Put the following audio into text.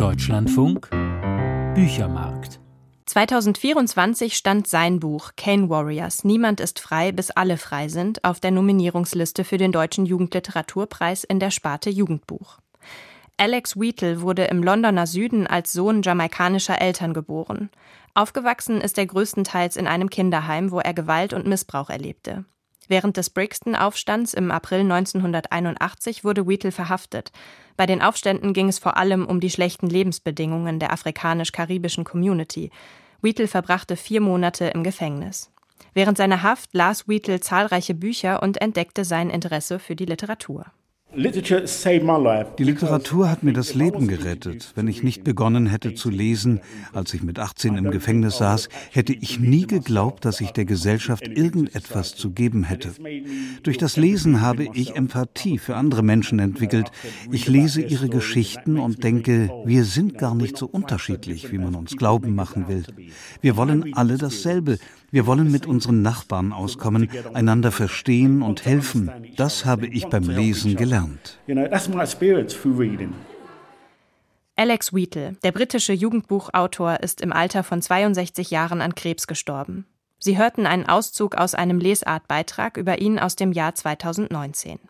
Deutschlandfunk Büchermarkt. 2024 stand sein Buch Cane Warriors – Niemand ist frei, bis alle frei sind auf der Nominierungsliste für den Deutschen Jugendliteraturpreis in der Sparte Jugendbuch. Alex Wheatle wurde im Londoner Süden als Sohn jamaikanischer Eltern geboren. Aufgewachsen ist er größtenteils in einem Kinderheim, wo er Gewalt und Missbrauch erlebte. Während des Brixton-Aufstands im April 1981 wurde Wheatle verhaftet. Bei den Aufständen ging es vor allem um die schlechten Lebensbedingungen der afrikanisch-karibischen Community. Wheatle verbrachte 4 Monate im Gefängnis. Während seiner Haft las Wheatle zahlreiche Bücher und entdeckte sein Interesse für die Literatur. Die Literatur hat mir das Leben gerettet. Wenn ich nicht begonnen hätte zu lesen, als ich mit 18 im Gefängnis saß, hätte ich nie geglaubt, dass ich der Gesellschaft irgendetwas zu geben hätte. Durch das Lesen habe ich Empathie für andere Menschen entwickelt. Ich lese ihre Geschichten und denke, wir sind gar nicht so unterschiedlich, wie man uns glauben machen will. Wir wollen alle dasselbe. Wir wollen mit unseren Nachbarn auskommen, einander verstehen und helfen. Das habe ich beim Lesen gelernt. Alex Wheatle, der britische Jugendbuchautor, ist im Alter von 62 Jahren an Krebs gestorben. Sie hörten einen Auszug aus einem Lesartbeitrag über ihn aus dem Jahr 2019.